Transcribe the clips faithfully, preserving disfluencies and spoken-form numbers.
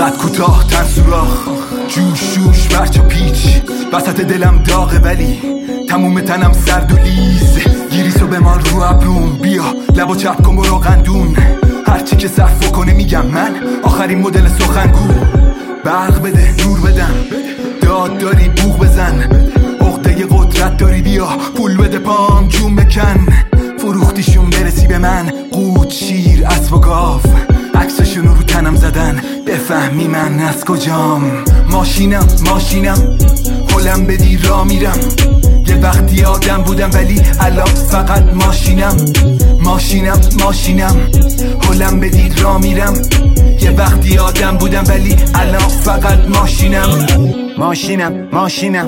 قد کوتاه تن سوراخ، جوش جوش برچ و پیچ، وسط دلم داغه ولی تموم تنم سرد و لیز. گیریسو به ما رو ابروم، بیا لبا چپ کن برو قندون. هرچی که صرف کنه میگم من آخرین مدل سخنگو. برق بده نور بدم، داد داری بوغ بزن، عقده قدرت داری بیا پول بده پام جون بکن. فروختیشون برسی به من قوت شیر اسب و گاو، عکسشون رو تنم زدن بفهمی من از کجام. ماشینم ماشینم هلم بدی را میرم، یه وقتی آدم بودم ولی الان فقط ماشینم. ماشینم ماشینم هلم بدی را میرم، یه وقتی آدم بودم ولی الان فقط ماشینم. ماشینم ماشینم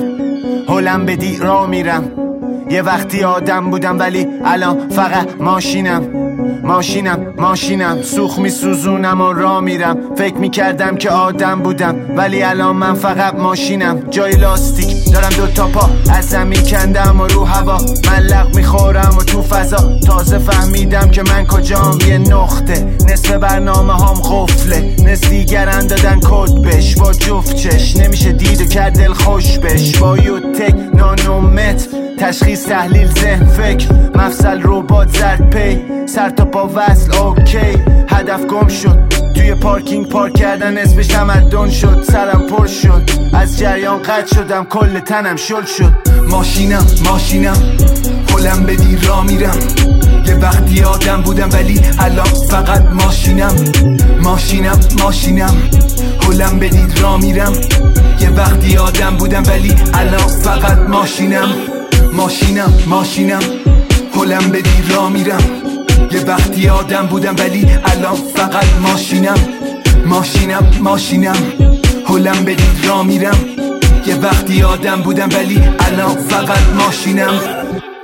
هلم بدی را میرم، یه وقتی آدم بودم ولی الان فقط ماشینم. ماشینم ماشینم سوخ میسوزونم و را میرم، فکر میکردم که آدم بودم ولی الان من فقط ماشینم. جای لاستیک دارم دوتا پا، از زمین کندم و رو هوا من لغ میخورم و تو فضا تازه فهمیدم که من کجام. یه نقطه نصف برنامه هام قفله، نصف دیگرن دادن کد بش با جفت چش، نمیشه دید و کرد دل خوش بش. با یوتک نانومتر تشخیص تحلیل ذهن فکر، مفصل ربات زرد پی، سر تا پا وصل اوکی. هدف گم شد توی پارکینگ، پارک کردن اسمش تمدن شد. سرم پر شد از جریان قطع شدم، کل تنم شل شد. ماشینم ماشینم هلم بدی را میرم، یه وقتی آدم بودم ولی الان فقط ماشینم. ماشینم ماشینم هلم بدی را میرم، یه وقتی آدم بودم ولی الان فقط ماشینم. ماشینم ماشینم هلم بدی را میرم، یه وقتی آدم بودم ولی الان فقط ماشینم. ماشینم ماشینم هلم بدی را میرم، یه وقتی آدم بودم ولی الان فقط ماشینم.